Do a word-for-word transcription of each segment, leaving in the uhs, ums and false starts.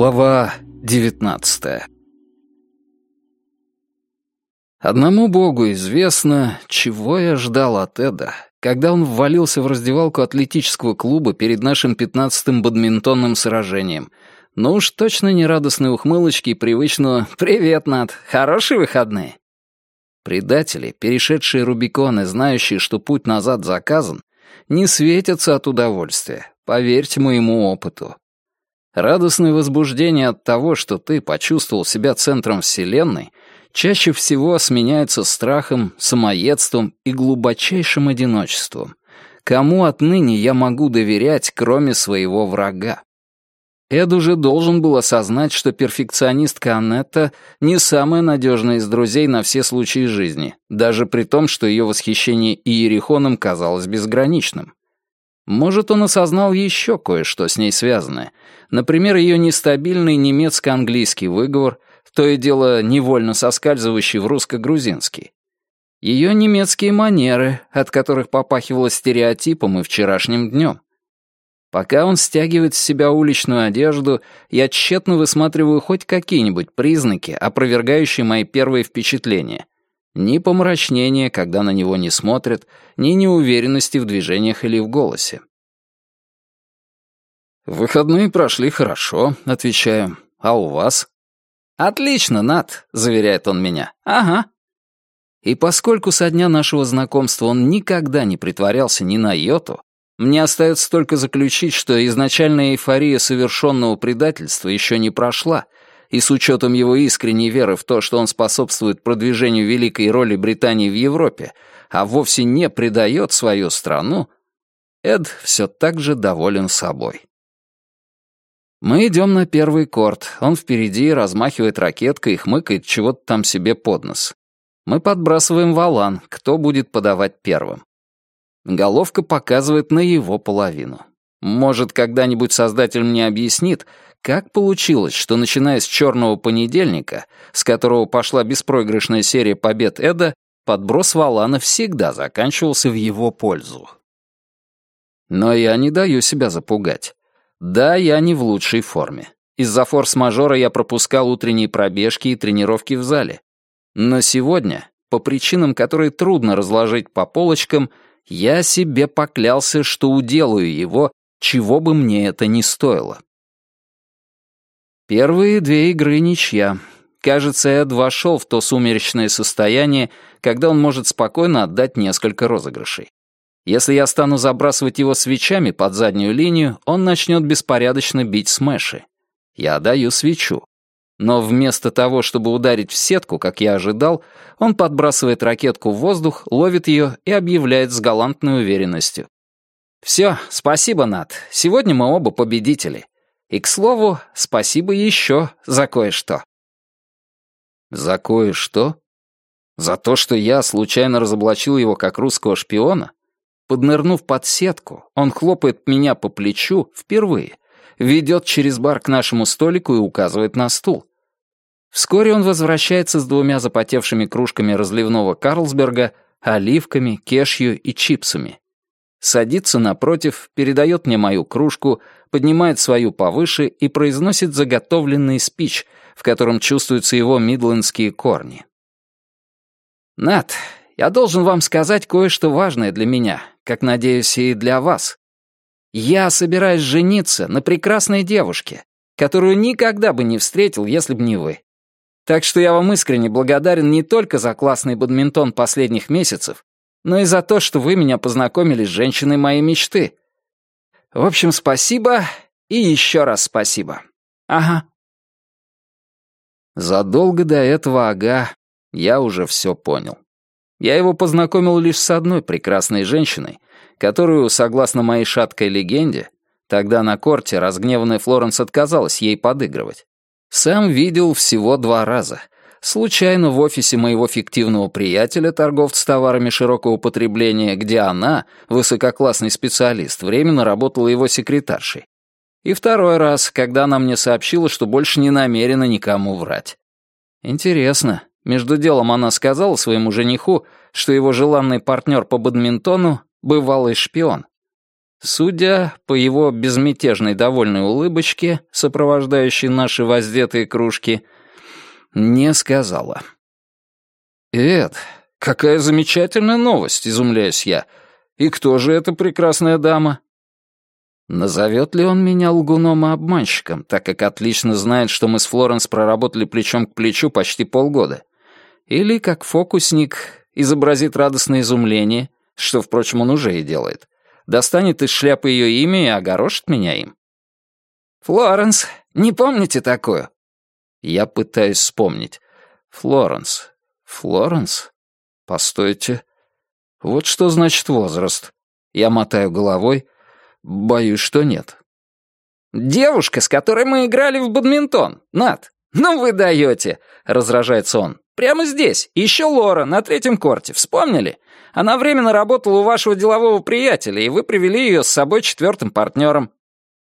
Глава девятнадцатая. Одному Богу известно, чего я ждал от Эда, когда он ввалился в раздевалку атлетического клуба перед нашим пятнадцатым бадминтонным сражением. Но уж точно не радостной ухмылочки и привычного «Привет, Нат, хорошие выходные». Предатели, перешедшие Рубикон и знающие, что путь назад заказан, не светятся от удовольствия, поверьте моему опыту. Радостное возбуждение от того, что ты почувствовал себя центром Вселенной, чаще всего сменяется страхом, самоедством и глубочайшим одиночеством. Кому отныне я могу доверять, кроме своего врага? Эд уже должен был осознать, что перфекционистка Анетта не самая надежная из друзей на все случаи жизни, даже при том, что ее восхищение Иерихоном казалось безграничным. Может, он осознал еще кое-что с ней связанное. Например, ее нестабильный немецко-английский выговор, то и дело невольно соскальзывающий в русско-грузинский. Ее немецкие манеры, от которых попахивало стереотипом и вчерашним днем. Пока он стягивает с себя уличную одежду, я тщетно высматриваю хоть какие-нибудь признаки, опровергающие мои первые впечатления. Ни помрачнения, когда на него не смотрят, ни неуверенности в движениях или в голосе. «Выходные прошли хорошо», — отвечаю. «А у вас?» «Отлично, Нат», — заверяет он меня. «Ага». И поскольку со дня нашего знакомства он никогда не притворялся ни на йоту, мне остается только заключить, что изначальная эйфория совершенного предательства еще не прошла, и с учетом его искренней веры в то, что он способствует продвижению великой роли Британии в Европе, а вовсе не предает свою страну, Эд все так же доволен собой. Мы идем на первый корт, он впереди размахивает ракеткой и хмыкает чего-то там себе под нос. Мы подбрасываем валан, кто будет подавать первым. Головка показывает на его половину. Может, когда-нибудь создатель мне объяснит, как получилось, что, начиная с «Черного понедельника», с которого пошла беспроигрышная серия побед Эда, подброс валана всегда заканчивался в его пользу. Но я не даю себя запугать. Да, я не в лучшей форме. Из-за форс-мажора я пропускал утренние пробежки и тренировки в зале. Но сегодня, по причинам, которые трудно разложить по полочкам, я себе поклялся, что уделаю его, чего бы мне это ни стоило. Первые две игры ничья. Кажется, Эд вошел в то сумеречное состояние, когда он может спокойно отдать несколько розыгрышей. Если я стану забрасывать его свечами под заднюю линию, он начнет беспорядочно бить смеши. Я даю свечу. Но вместо того, чтобы ударить в сетку, как я ожидал, он подбрасывает ракетку в воздух, ловит ее и объявляет с галантной уверенностью. «Все, спасибо, Нат. Сегодня мы оба победители. И, к слову, спасибо еще за кое-что». «За кое-что? За то, что я случайно разоблачил его как русского шпиона? Поднырнув под сетку, он хлопает меня по плечу впервые, ведет через бар к нашему столику и указывает на стул. Вскоре он возвращается с двумя запотевшими кружками разливного Карлсберга, оливками, кешью и чипсами. Садится напротив, передает мне мою кружку, поднимает свою повыше и произносит заготовленный спич, в котором чувствуются его мидлендские корни. «Нат, я должен вам сказать кое-что важное для меня, как, надеюсь, и для вас. Я собираюсь жениться на прекрасной девушке, которую никогда бы не встретил, если бы не вы. Так что я вам искренне благодарен не только за классный бадминтон последних месяцев, но и за то, что вы меня познакомили с женщиной моей мечты. В общем, спасибо и еще раз спасибо. Ага». Задолго до этого ага я уже все понял. Я его познакомил лишь с одной прекрасной женщиной, которую, согласно моей шаткой легенде, тогда на корте разгневанная Флоренс отказалась ей подыгрывать, сам видел всего два раза. Случайно в офисе моего фиктивного приятеля, торговца товарами широкого потребления, где она, высококлассный специалист, временно работала его секретаршей. И второй раз, когда она мне сообщила, что больше не намерена никому врать. Интересно, между делом она сказала своему жениху, что его желанный партнер по бадминтону — бывалый шпион. Судя по его безмятежной довольной улыбочке, сопровождающей наши воздетые кружки, не сказала. «Эд, какая замечательная новость!» — изумляюсь я. «И кто же эта прекрасная дама?» Назовет ли он меня лгуном и обманщиком, так как отлично знает, что мы с Флоренс проработали плечом к плечу почти полгода? Или, как фокусник, изобразит радостное изумление, что, впрочем, он уже и делает, достанет из шляпы ее имя и огорошит меня им? «Флоренс, не помните такую?» Я пытаюсь вспомнить. «Флоренс, Флоренс? Постойте. Вот что значит возраст». Я мотаю головой. Боюсь, что нет. «Девушка, с которой мы играли в бадминтон, Нат. Ну вы даете!» — раздражается он. «Прямо здесь. Еще Лора, на третьем корте. Вспомнили? Она временно работала у вашего делового приятеля, и вы привели ее с собой четвертым партнером».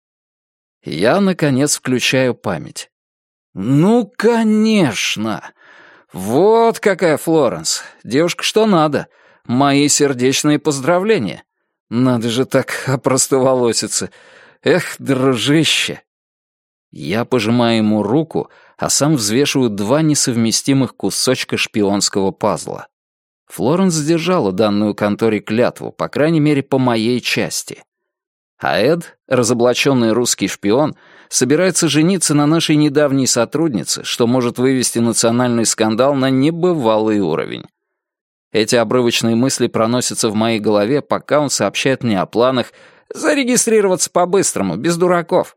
Я, наконец, включаю память. «Ну, конечно! Вот какая Флоренс. Девушка что надо. Мои сердечные поздравления. Надо же так опростоволоситься. Эх, дружище!» Я пожимаю ему руку, а сам взвешиваю два несовместимых кусочка шпионского пазла. Флоренс сдержала данную конторе клятву, по крайней мере, по моей части. А Эд, разоблаченный русский шпион, собирается жениться на нашей недавней сотруднице, что может вывести национальный скандал на небывалый уровень. Эти обрывочные мысли проносятся в моей голове, пока он сообщает мне о планах зарегистрироваться по-быстрому, без дураков.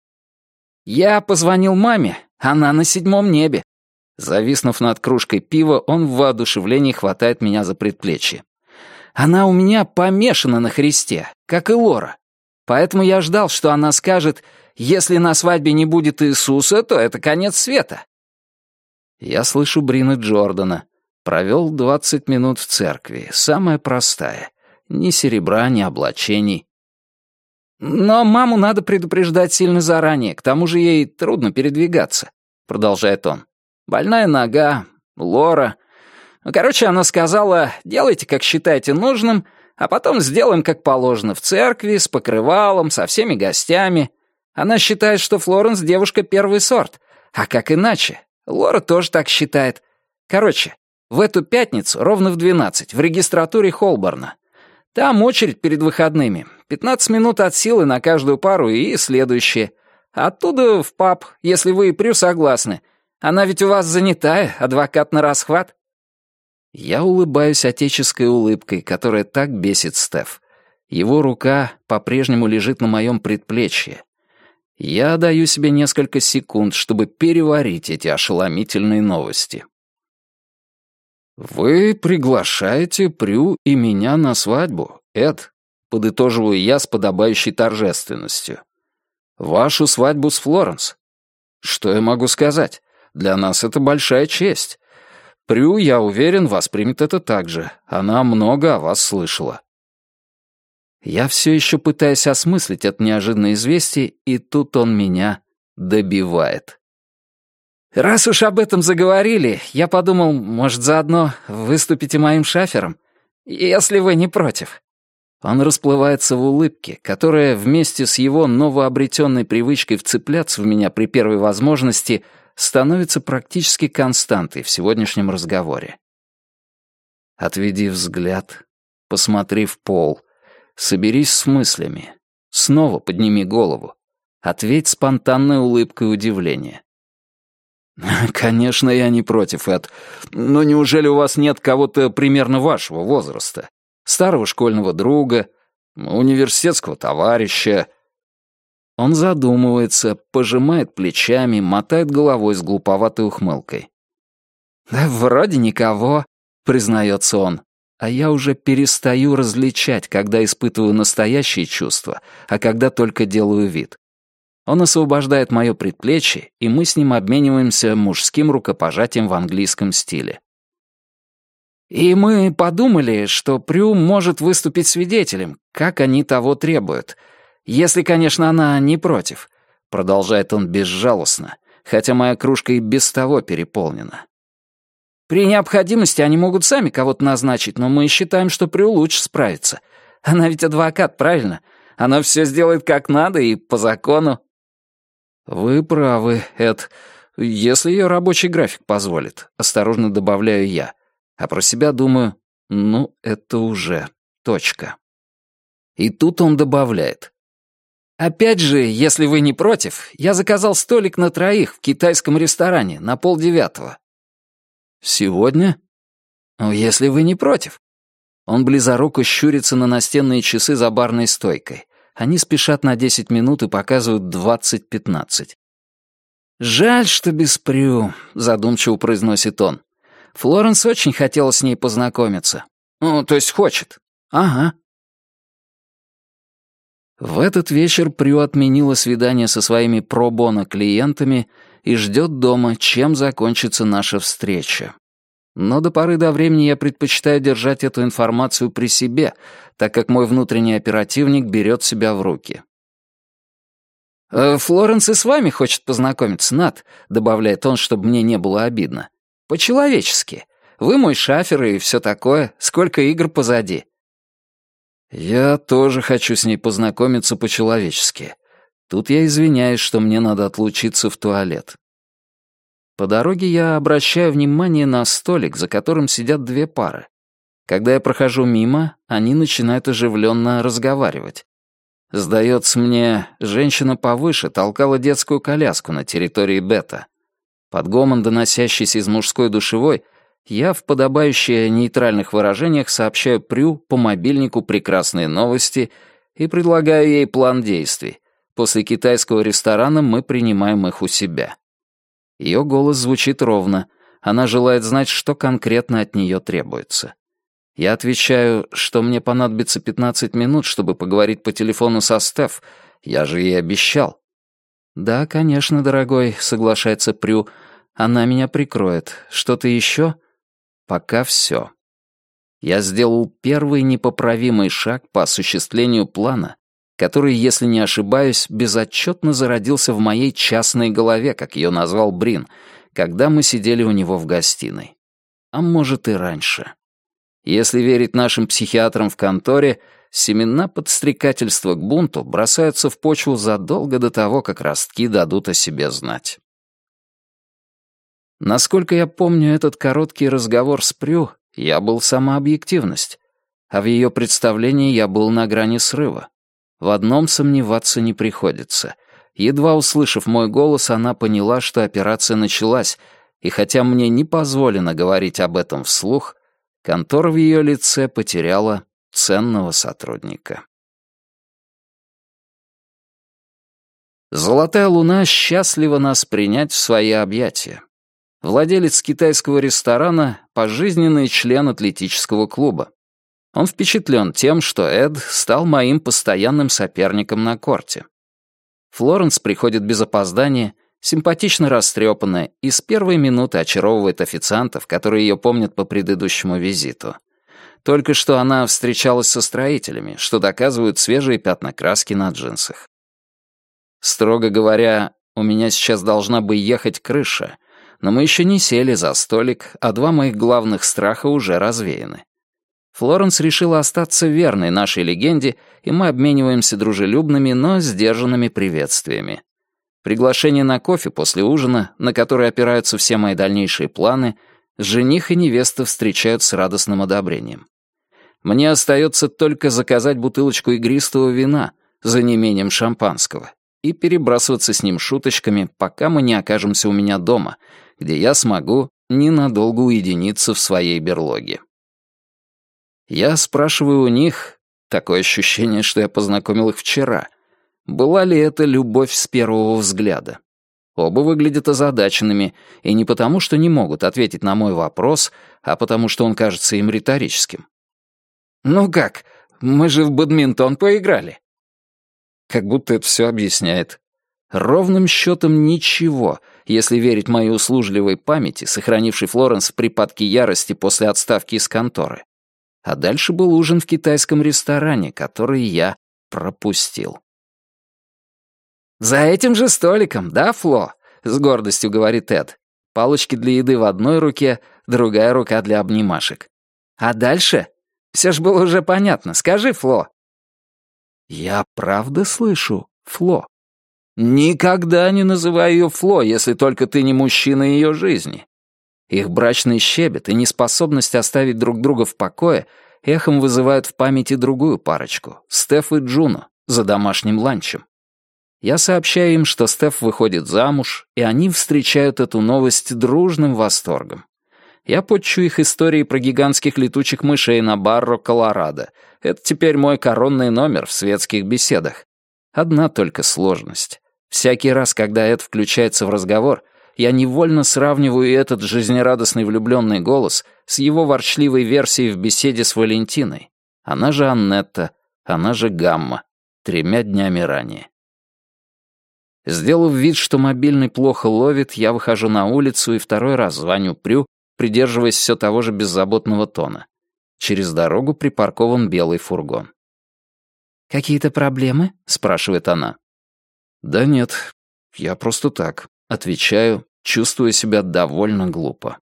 Я позвонил маме, она на седьмом небе. Зависнув над кружкой пива, он в воодушевлении хватает меня за предплечье. Она у меня помешана на Христе, как и Лора. Поэтому я ждал, что она скажет, если на свадьбе не будет Иисуса, то это конец света. Я слышу Брина Джордана. Провел двадцать минут в церкви, самая простая. Ни серебра, ни облачений. «Но маму надо предупреждать сильно заранее, к тому же ей трудно передвигаться», — продолжает он. «Больная нога, Лора. Короче, она сказала, делайте, как считаете нужным, а потом сделаем, как положено, в церкви, с покрывалом, со всеми гостями. Она считает, что Флоренс девушка первый сорт. А как иначе? Лора тоже так считает. Короче, в эту пятницу ровно в двенадцать в регистратуре Холборна. Там очередь перед выходными. пятнадцать минут от силы на каждую пару и следующее. Оттуда в паб, если вы и Прю согласны. Она ведь у вас занятая, адвокат на расхват». Я улыбаюсь отеческой улыбкой, которая так бесит Стеф. Его рука по-прежнему лежит на моем предплечье. Я даю себе несколько секунд, чтобы переварить эти ошеломительные новости. «Вы приглашаете Прю и меня на свадьбу, Эд», — подытоживаю я с подобающей торжественностью. «Вашу свадьбу с Флоренс. Что я могу сказать? Для нас это большая честь. Прю, я уверен, воспримет это так же. Она много о вас слышала». Я все еще пытаюсь осмыслить это неожиданное известие, и тут он меня добивает. «Раз уж об этом заговорили, я подумал, может, заодно выступите моим шафером, если вы не против». Он расплывается в улыбке, которая вместе с его новообретенной привычкой вцепляться в меня при первой возможности становится практически константой в сегодняшнем разговоре. Отведи взгляд, посмотри в пол, соберись с мыслями, снова подними голову, ответь спонтанной улыбкой удивления. «Конечно, я не против, Эд, но неужели у вас нет кого-то примерно вашего возраста? Старого школьного друга, университетского товарища?» Он задумывается, пожимает плечами, мотает головой с глуповатой ухмылкой. «Да вроде никого», — признается он, а я уже перестаю различать, когда испытываю настоящие чувства, а когда только делаю вид. Он освобождает мое предплечье, и мы с ним обмениваемся мужским рукопожатием в английском стиле. «И мы подумали, что Прю может выступить свидетелем, как они того требуют. Если, конечно, она не против», — продолжает он безжалостно, хотя моя кружка и без того переполнена. «При необходимости они могут сами кого-то назначить, но мы считаем, что Прю лучше справится. Она ведь адвокат, правильно? Она все сделает как надо и по закону». «Вы правы, Эд. Если ее рабочий график позволит», — осторожно добавляю я. А про себя думаю, ну, это уже точка. И тут он добавляет. «Опять же, если вы не против, я заказал столик на троих в китайском ресторане на полдевятого». «Сегодня?» «Ну, если вы не против». Он близоруко щурится на настенные часы за барной стойкой. Они спешат на десять минут и показывают двадцать пятнадцать. «Жаль, что без Прю», — задумчиво произносит он. «Флоренс очень хотела с ней познакомиться. Ну, то есть хочет. Ага». В этот вечер Прю отменила свидание со своими про-боно клиентами и ждет дома, чем закончится наша встреча. Но до поры до времени я предпочитаю держать эту информацию при себе, так как мой внутренний оперативник берет себя в руки. «Э, «Флоренс и с вами хочет познакомиться, Нат», — добавляет он, чтобы мне не было обидно. «По-человечески. Вы мой шафер и все такое. Сколько игр позади». Я тоже хочу с ней познакомиться по-человечески. Тут я извиняюсь, что мне надо отлучиться в туалет. По дороге я обращаю внимание на столик, за которым сидят две пары. Когда я прохожу мимо, они начинают оживленно разговаривать. Сдается мне, женщина повыше толкала детскую коляску на территории Бета. Под гомон, доносящийся из мужской душевой, я в подобающих нейтральных выражениях сообщаю Прю по мобильнику прекрасные новости и предлагаю ей план действий. После китайского ресторана мы принимаем их у себя. Ее голос звучит ровно. Она желает знать, что конкретно от нее требуется. Я отвечаю, что мне понадобится пятнадцать минут, чтобы поговорить по телефону со Стеф. Я же ей обещал. «Да, конечно, дорогой», — соглашается Прю. «Она меня прикроет. Что-то еще?» Пока все. Я сделал первый непоправимый шаг по осуществлению плана, который, если не ошибаюсь, безотчетно зародился в моей частной голове, как ее назвал Брин, когда мы сидели у него в гостиной. А может и раньше. Если верить нашим психиатрам в конторе, семена подстрекательства к бунту бросаются в почву задолго до того, как ростки дадут о себе знать. Насколько я помню этот короткий разговор с Прю, я был сама объективность, а в ее представлении я был на грани срыва. В одном сомневаться не приходится. Едва услышав мой голос, она поняла, что операция началась, и хотя мне не позволено говорить об этом вслух, контора в ее лице потеряла ценного сотрудника. Золотая луна счастлива нас принять в свои объятия. Владелец китайского ресторана — пожизненный член атлетического клуба. Он впечатлен тем, что Эд стал моим постоянным соперником на корте. Флоренс приходит без опоздания, симпатично растрепанная, и с первой минуты очаровывает официантов, которые ее помнят по предыдущему визиту. Только что она встречалась со строителями, что доказывают свежие пятна краски на джинсах. Строго говоря, у меня сейчас должна бы ехать крыша, но мы еще не сели за столик, а два моих главных страха уже развеяны. Флоренс решила остаться верной нашей легенде, и мы обмениваемся дружелюбными, но сдержанными приветствиями. Приглашение на кофе после ужина, на которое опираются все мои дальнейшие планы, жених и невеста встречают с радостным одобрением. Мне остается только заказать бутылочку игристого вина за неимением шампанского и перебрасываться с ним шуточками, пока мы не окажемся у меня дома, где я смогу ненадолго уединиться в своей берлоге. Я спрашиваю у них, такое ощущение, что я познакомил их вчера, была ли это любовь с первого взгляда. Оба выглядят озадаченными, и не потому, что не могут ответить на мой вопрос, а потому, что он кажется им риторическим. «Ну как, мы же в бадминтон поиграли». Как будто это все объясняет. Ровным счетом ничего, если верить моей услужливой памяти, сохранившей Флоренс в припадке ярости после отставки из конторы. А дальше был ужин в китайском ресторане, который я пропустил. «За этим же столиком, да, Фло?» — с гордостью говорит Эд. Палочки для еды в одной руке, другая рука для обнимашек. «А дальше? Все ж было уже понятно. Скажи, Фло». Я правда слышу Фло? Никогда не называй ее Фло, если только ты не мужчина ее жизни. Их брачный щебет и неспособность оставить друг друга в покое эхом вызывают в памяти другую парочку — Стеф и Джуно, за домашним ланчем. Я сообщаю им, что Стеф выходит замуж, и они встречают эту новость дружным восторгом. Я подчу их историей про гигантских летучих мышей на Барро, Колорадо. Это теперь мой коронный номер в светских беседах. Одна только сложность. Всякий раз, когда Эд включается в разговор, я невольно сравниваю этот жизнерадостный влюбленный голос с его ворчливой версией в беседе с Валентиной. Она же Аннетта, она же Гамма, тремя днями ранее. Сделав вид, что мобильный плохо ловит, я выхожу на улицу и второй раз звоню Прю, придерживаясь все того же беззаботного тона. Через дорогу припаркован белый фургон. «Какие-то проблемы?» — спрашивает она. «Да нет, я просто так», — отвечаю, чувствуя себя довольно глупо.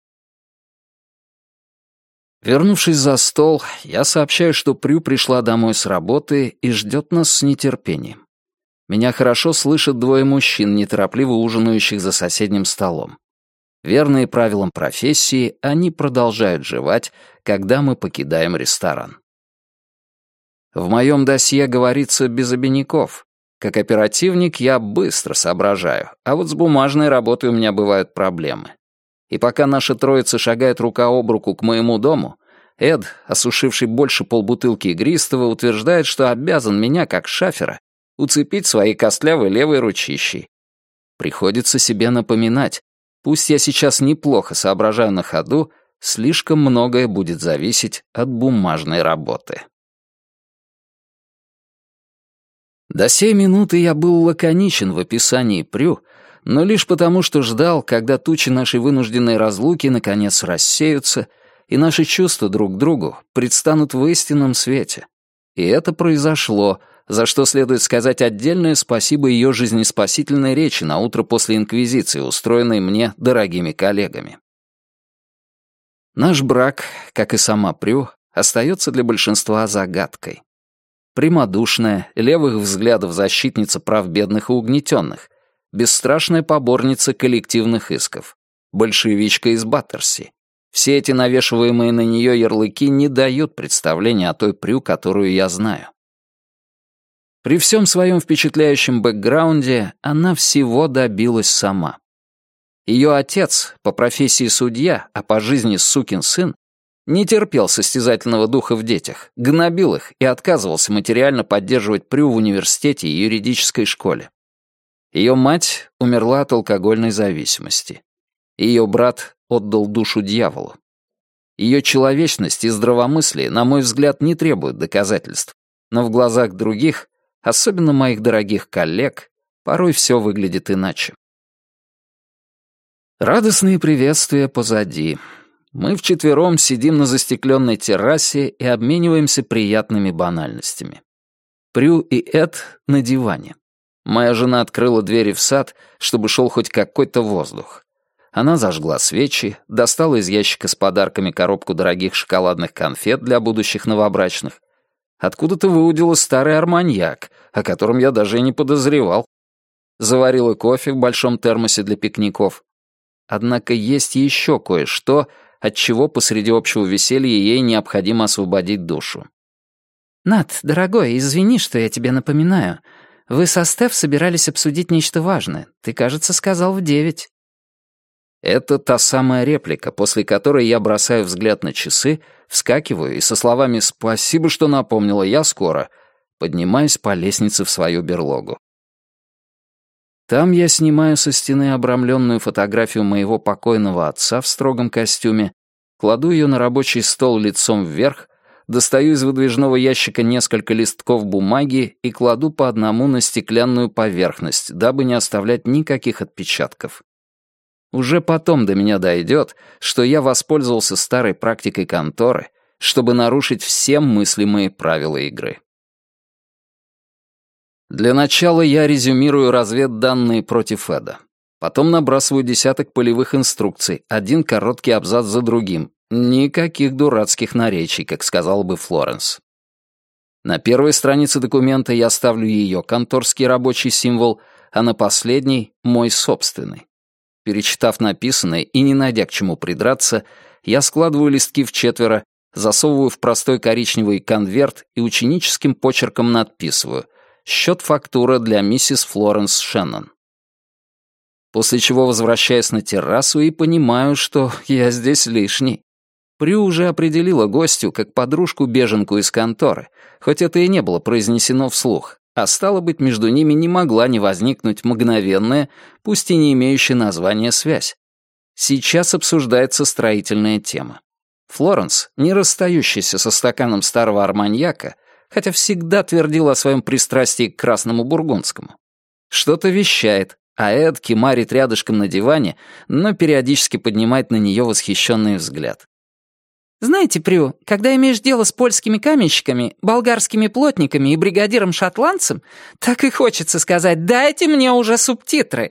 Вернувшись за стол, я сообщаю, что Прю пришла домой с работы и ждет нас с нетерпением. Меня хорошо слышат двое мужчин, неторопливо ужинающих за соседним столом. Верные правилам профессии, они продолжают жевать, когда мы покидаем ресторан. В моем досье говорится без обиняков. Как оперативник я быстро соображаю, а вот с бумажной работой у меня бывают проблемы. И пока наша троица шагает рука об руку к моему дому, Эд, осушивший больше полбутылки игристого, утверждает, что обязан меня, как шафера, уцепить своей костлявой левой ручищей. Приходится себе напоминать, пусть я сейчас неплохо соображаю на ходу, слишком многое будет зависеть от бумажной работы. До сей минуты я был лаконичен в описании Прю, но лишь потому, что ждал, когда тучи нашей вынужденной разлуки наконец рассеются, и наши чувства друг к другу предстанут в истинном свете. И это произошло, за что следует сказать отдельное спасибо ее жизнеспасительной речи на утро после инквизиции, устроенной мне дорогими коллегами. Наш брак, как и сама Прю, остается для большинства загадкой. Прямодушная, левых взглядов защитница прав бедных и угнетенных, бесстрашная поборница коллективных исков, большевичка из Баттерси. Все эти навешиваемые на нее ярлыки не дают представления о той Прю, которую я знаю. При всем своем впечатляющем бэкграунде она всего добилась сама. Ее отец, по профессии судья, а по жизни сукин сын, не терпел состязательного духа в детях, гнобил их и отказывался материально поддерживать Прю в университете и юридической школе. Ее мать умерла от алкогольной зависимости. Ее брат отдал душу дьяволу. Ее человечность и здравомыслие, на мой взгляд, не требуют доказательств, но в глазах других, особенно моих дорогих коллег, порой все выглядит иначе. Радостные приветствия позади. Мы вчетвером сидим на застекленной террасе и обмениваемся приятными банальностями. Прю и Эд на диване. Моя жена открыла двери в сад, чтобы шел хоть какой-то воздух. Она зажгла свечи, достала из ящика с подарками коробку дорогих шоколадных конфет для будущих новобрачных. Откуда-то выудила старый арманьяк, о котором я даже и не подозревал. Заварила кофе в большом термосе для пикников. Однако есть еще кое-что, от чего посреди общего веселья ей необходимо освободить душу. «Нат, дорогой, извини, что я тебе напоминаю. Вы со Стеф собирались обсудить нечто важное. Ты, кажется, сказал в девять». Это та самая реплика, после которой я бросаю взгляд на часы, вскакиваю и со словами «Спасибо, что напомнила, я скоро», поднимаюсь по лестнице в свою берлогу. Там я снимаю со стены обрамленную фотографию моего покойного отца в строгом костюме, кладу ее на рабочий стол лицом вверх, достаю из выдвижного ящика несколько листков бумаги и кладу по одному на стеклянную поверхность, дабы не оставлять никаких отпечатков. Уже потом до меня дойдет, что я воспользовался старой практикой конторы, чтобы нарушить все мыслимые правила игры. Для начала я резюмирую разведданные против Эда. Потом набрасываю десяток полевых инструкций, один короткий абзац за другим. Никаких дурацких наречий, как сказала бы Флоренс. На первой странице документа я ставлю ее конторский рабочий символ, а на последней — мой собственный. Перечитав написанное и не найдя к чему придраться, я складываю листки в четверо, засовываю в простой коричневый конверт и ученическим почерком надписываю «Счет-фактура для миссис Флоренс Шеннон». После чего возвращаюсь на террасу и понимаю, что я здесь лишний. Прю уже определила гостю как подружку-беженку из конторы, хоть это и не было произнесено вслух, а стало быть, между ними не могла не возникнуть мгновенная, пусть и не имеющая названия связь. Сейчас обсуждается строительная тема. Флоренс, не расстающаяся со стаканом старого арманьяка, хотя всегда твердила о своем пристрастии к красному бургундскому, что-то вещает, а Эд кимарит рядышком на диване, но периодически поднимает на нее восхищенный взгляд. Знаете, Прю, когда имеешь дело с польскими каменщиками, болгарскими плотниками и бригадиром-шотландцем, так и хочется сказать «дайте мне уже субтитры».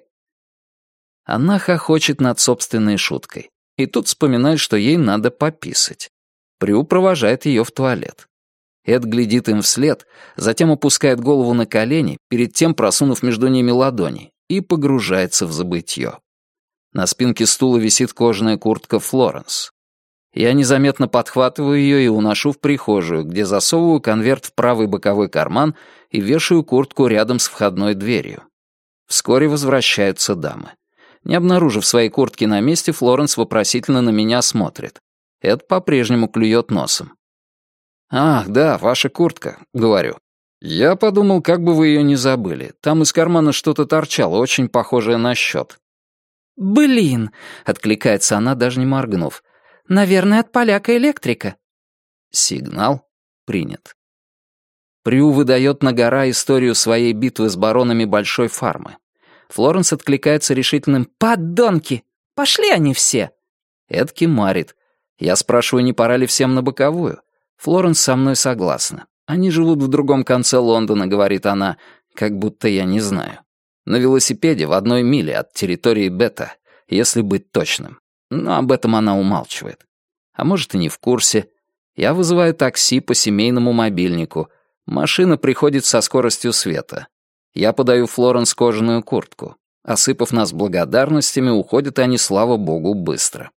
Она хохочет над собственной шуткой. И тут вспоминает, что ей надо пописать. Прю провожает ее в туалет. Эд глядит им вслед, затем опускает голову на колени, перед тем просунув между ними ладони, и погружается в забытье. На спинке стула висит кожаная куртка Флоренс. Я незаметно подхватываю ее и уношу в прихожую, где засовываю конверт в правый боковой карман и вешаю куртку рядом с входной дверью. Вскоре возвращаются дамы. Не обнаружив своей куртки на месте, Флоренс вопросительно на меня смотрит. Эд по-прежнему клюет носом. «Ах, да, ваша куртка», — говорю. «Я подумал, как бы вы ее не забыли. Там из кармана что-то торчало, очень похожее на счет». «Блин!» — откликается она, даже не моргнув. «Наверное, от поляка-электрика». Сигнал принят. Прю выдает на гора историю своей битвы с баронами Большой Фармы. Флоренс откликается решительным «Подонки! Пошли они все!» Эд кимарит. Я спрашиваю, не пора ли всем на боковую. Флоренс со мной согласна. Они живут в другом конце Лондона, говорит она, как будто я не знаю. На велосипеде в одной миле от территории Бета, если быть точным. Но об этом она умалчивает. А может, и не в курсе. Я вызываю такси по семейному мобильнику. Машина приходит со скоростью света. Я подаю Флоренс кожаную куртку. Осыпав нас благодарностями, уходят они, слава богу, быстро.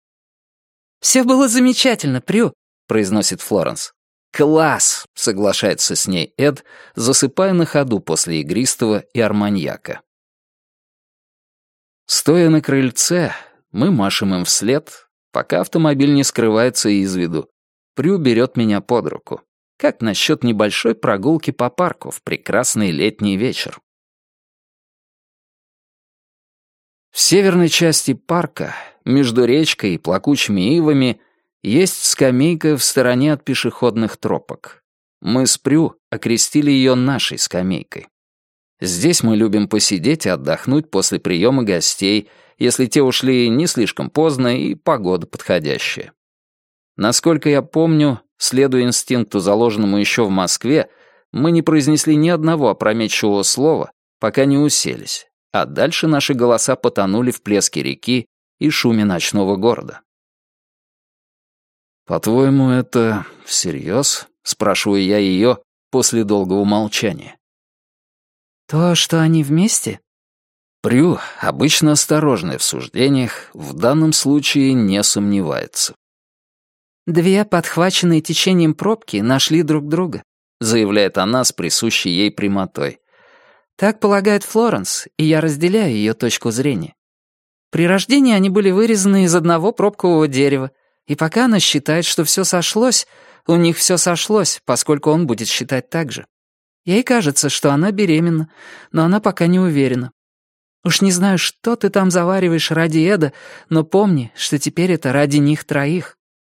«Все было замечательно, Прю», — произносит Флоренс. «Класс!» — соглашается с ней Эд, засыпая на ходу после игристого и арманьяка. Стоя на крыльце, мы машем им вслед, пока автомобиль не скрывается из виду. Прю берет меня под руку. Как насчет небольшой прогулки по парку в прекрасный летний вечер? В северной части парка, между речкой и плакучими ивами, есть скамейка в стороне от пешеходных тропок. Мы с Прю окрестили ее нашей скамейкой. Здесь мы любим посидеть и отдохнуть после приема гостей, если те ушли не слишком поздно и погода подходящая. Насколько я помню, следуя инстинкту, заложенному еще в Москве, мы не произнесли ни одного опрометчивого слова, пока не уселись, а дальше наши голоса потонули в плеске реки и шуме ночного города. «По-твоему, это всерьез?» — спрашиваю я ее после долгого молчания. «То, что они вместе?» Прю, обычно осторожная в суждениях, в данном случае не сомневается. «Две подхваченные течением пробки нашли друг друга», — заявляет она с присущей ей прямотой. «Так полагает Флоренс, и я разделяю ее точку зрения. При рождении они были вырезаны из одного пробкового дерева, и пока она считает, что все сошлось, у них все сошлось, поскольку он будет считать так же. Ей кажется, что она беременна, но она пока не уверена. Уж не знаю, что ты там завариваешь ради Эда, но помни, что теперь это ради них троих».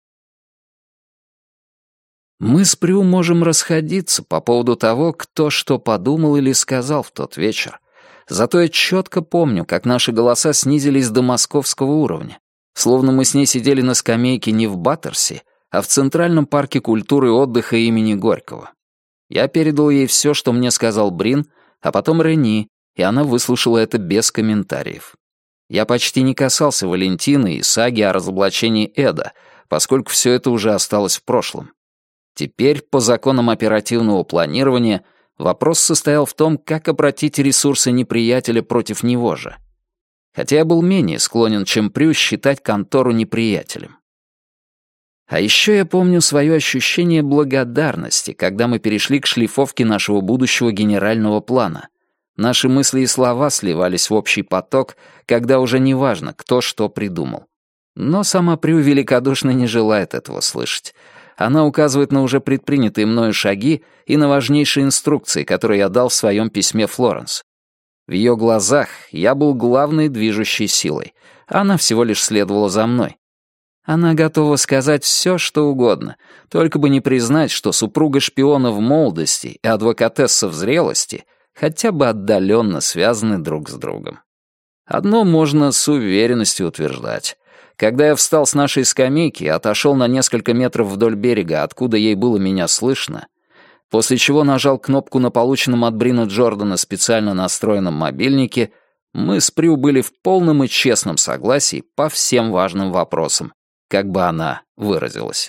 Мы с Прю можем расходиться по поводу того, кто что подумал или сказал в тот вечер. Зато я четко помню, как наши голоса снизились до московского уровня, словно мы с ней сидели на скамейке не в Баттерсе, а в Центральном парке культуры и отдыха имени Горького. Я передал ей все, что мне сказал Брин, а потом Рени, и она выслушала это без комментариев. Я почти не касался Валентины и саги о разоблачении Эда, поскольку все это уже осталось в прошлом. Теперь, по законам оперативного планирования, вопрос состоял в том, как обратить ресурсы неприятеля против него же. Хотя я был менее склонен, чем Прю, считать контору неприятелем. А еще я помню свое ощущение благодарности, когда мы перешли к шлифовке нашего будущего генерального плана. Наши мысли и слова сливались в общий поток, когда уже не важно, кто что придумал. Но сама Прю великодушно не желает этого слышать. Она указывает на уже предпринятые мною шаги и на важнейшие инструкции, которые я дал в своем письме Флоренс. В ее глазах я был главной движущей силой, а она всего лишь следовала за мной. Она готова сказать все, что угодно, только бы не признать, что супруга шпиона в молодости и адвокатесса в зрелости хотя бы отдаленно связаны друг с другом. Одно можно с уверенностью утверждать. Когда я встал с нашей скамейки и отошел на несколько метров вдоль берега, откуда ей было меня слышно, после чего нажал кнопку на полученном от Брина Джордана специально настроенном мобильнике, мы с Прю были в полном и честном согласии по всем важным вопросам, как бы она выразилась.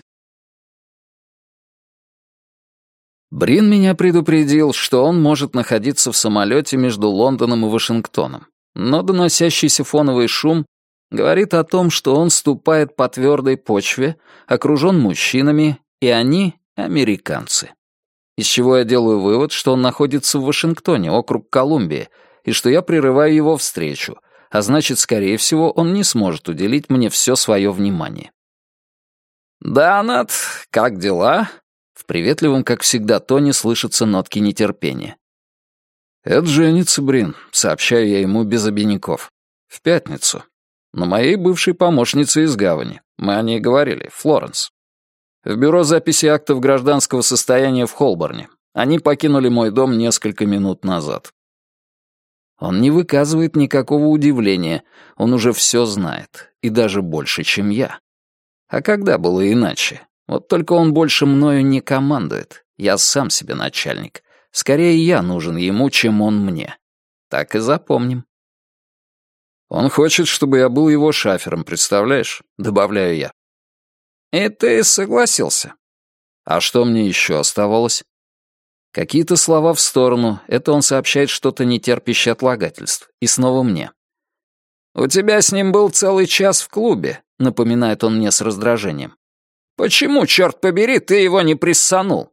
Брин меня предупредил, что он может находиться в самолете между Лондоном и Вашингтоном, но доносящийся фоновый шум говорит о том, что он ступает по твердой почве, окружен мужчинами, и они — американцы. Из чего я делаю вывод, что он находится в Вашингтоне, округ Колумбия, и что я прерываю его встречу, а значит, скорее всего, он не сможет уделить мне все свое внимание. «Да, Нат, как дела?» В приветливом, как всегда, тоне слышатся нотки нетерпения. «Это женится, Брин», — сообщаю я ему без обиняков. «В пятницу. На моей бывшей помощнице из гавани. Мы о ней говорили, Флоренс. В бюро записи актов гражданского состояния в Холборне. Они покинули мой дом несколько минут назад». Он не выказывает никакого удивления, он уже все знает, и даже больше, чем я. А когда было иначе? Вот только он больше мною не командует. Я сам себе начальник. Скорее, я нужен ему, чем он мне. Так и запомним. Он хочет, чтобы я был его шафером, представляешь? Добавляю я. И ты согласился. А что мне еще оставалось? Какие-то слова в сторону. Это он сообщает что-то нетерпящее отлагательств. И снова мне. «У тебя с ним был целый час в клубе», — напоминает он мне с раздражением. «Почему, черт побери, ты его не приссанул?»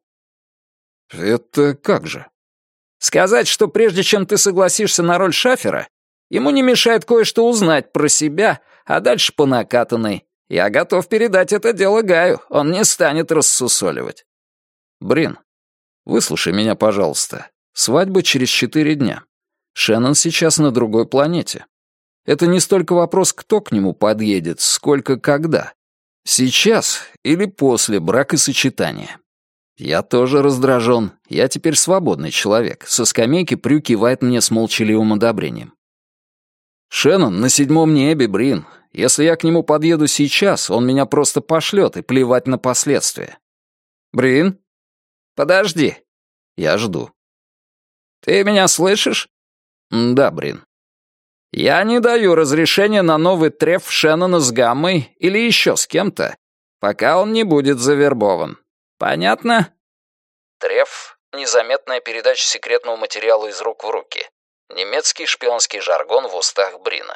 «Это как же?» «Сказать, что прежде чем ты согласишься на роль шафера, ему не мешает кое-что узнать про себя, а дальше по накатанной. Я готов передать это дело Гаю, он не станет рассусоливать». «Брин, выслушай меня, пожалуйста. Свадьба через четыре дня. Шеннон сейчас на другой планете. Это не столько вопрос, кто к нему подъедет, сколько когда. Сейчас или после бракосочетания. Я тоже раздражен. Я теперь свободный человек. Со скамейки Прю кивает мне с молчаливым одобрением. Шеннон на седьмом небе, Брин. Если я к нему подъеду сейчас, он меня просто пошлет и плевать на последствия. Брин? Подожди. Я жду. Ты меня слышишь? Да, Брин. Я не даю разрешения на новый треф Шеннона с Гаммой или еще с кем-то, пока он не будет завербован. Понятно? Треф — незаметная передача секретного материала из рук в руки. Немецкий шпионский жаргон в устах Брина.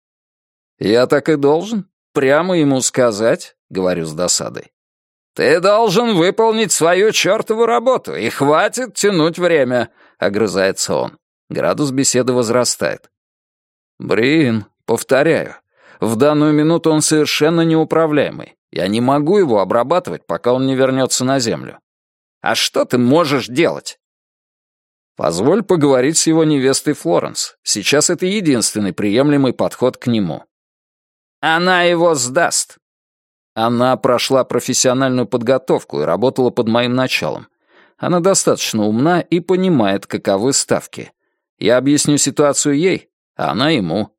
Я так и должен прямо ему сказать, говорю с досадой. Ты должен выполнить свою чертову работу, и хватит тянуть время, огрызается он. Градус беседы возрастает. Брин, повторяю, в данную минуту он совершенно неуправляемый. Я не могу его обрабатывать, пока он не вернется на землю. А что ты можешь делать? Позволь поговорить с его невестой Флоренс. Сейчас это единственный приемлемый подход к нему. Она его сдаст. Она прошла профессиональную подготовку и работала под моим началом. Она достаточно умна и понимает, каковы ставки. Я объясню ситуацию ей, а она ему.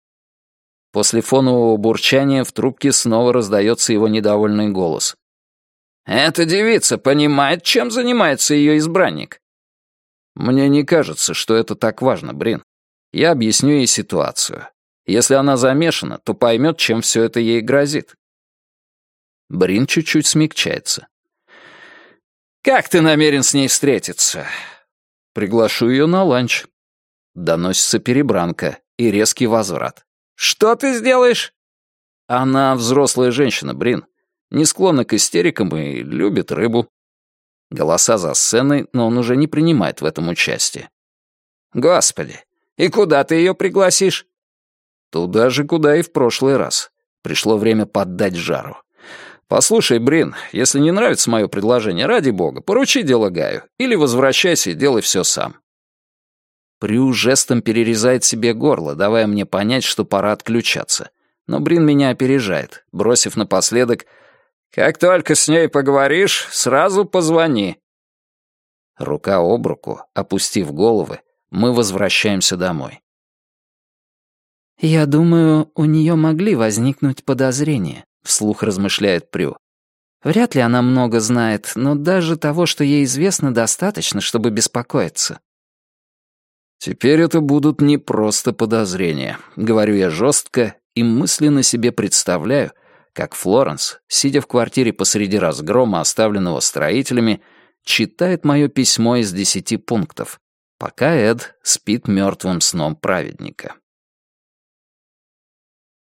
После фонового бурчания в трубке снова раздается его недовольный голос. «Эта девица понимает, чем занимается ее избранник». «Мне не кажется, что это так важно, Брин. Я объясню ей ситуацию. Если она замешана, то поймет, чем все это ей грозит». Брин чуть-чуть смягчается. «Как ты намерен с ней встретиться?» «Приглашу ее на ланч». Доносится перебранка и резкий возврат. «Что ты сделаешь?» «Она взрослая женщина, Брин. Не склонна к истерикам и любит рыбу». Голоса за сценой, но он уже не принимает в этом участие. «Господи, и куда ты ее пригласишь?» «Туда же, куда и в прошлый раз. Пришло время поддать жару. Послушай, Брин, если не нравится мое предложение, ради бога, поручи дело Гаю или возвращайся и делай все сам». Прю жестом перерезает себе горло, давая мне понять, что пора отключаться. Но Брин меня опережает, бросив напоследок: «Как только с ней поговоришь, сразу позвони». Рука об руку, опустив головы, мы возвращаемся домой. «Я думаю, у нее могли возникнуть подозрения», — вслух размышляет Прю. «Вряд ли она много знает, но даже того, что ей известно, достаточно, чтобы беспокоиться». «Теперь это будут не просто подозрения», — говорю я жестко и мысленно себе представляю, как Флоренс, сидя в квартире посреди разгрома, оставленного строителями, читает мое письмо из десяти пунктов, пока Эд спит мертвым сном праведника.